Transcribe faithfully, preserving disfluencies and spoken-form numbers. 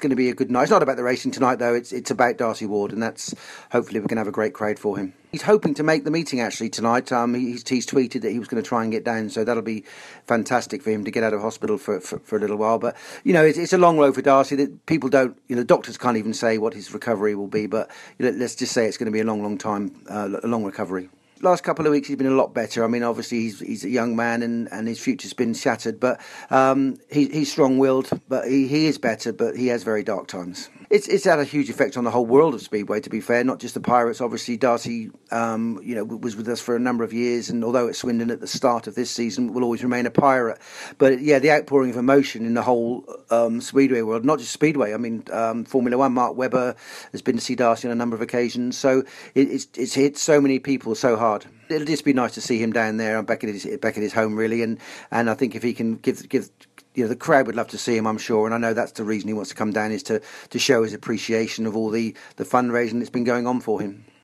going to be a good night. It's not about the racing tonight, though. It's it's about Darcy Ward, and that's hopefully we're going to have a great crowd for him. He's hoping to make the meeting actually tonight. Um, he's, he's tweeted that he was going to try and get down, so that'll be fantastic for him to get out of hospital for for, for a little while. But you know, it's, it's a long road for Darcy. That people don't, you know, doctors can't even say what his recovery will be. But you know, let's just say it's going to be a long, long time, uh, a long recovery. Last couple of weeks he's been a lot better. I mean, obviously he's he's a young man and, and his future's been shattered, but um, he, he's strong-willed, but he, he is better, but he has very dark times. It's it's had a huge effect on the whole world of Speedway, to be fair, not just the Pirates. Obviously, Darcy um, you know, was with us for a number of years, and although at Swindon at the start of this season, will always remain a Pirate. But yeah, the outpouring of emotion in the whole um, Speedway world, not just Speedway, I mean, um, Formula One, Mark Webber has been to see Darcy on a number of occasions, so it, it's, it's hit so many people so hard. It'll just be nice to see him down there, back at his back at his home, really, and, and I think if he can give give you know, the crowd would love to see him, I'm sure, and I know that's the reason he wants to come down, is to, to show his appreciation of all the, the fundraising that's been going on for him.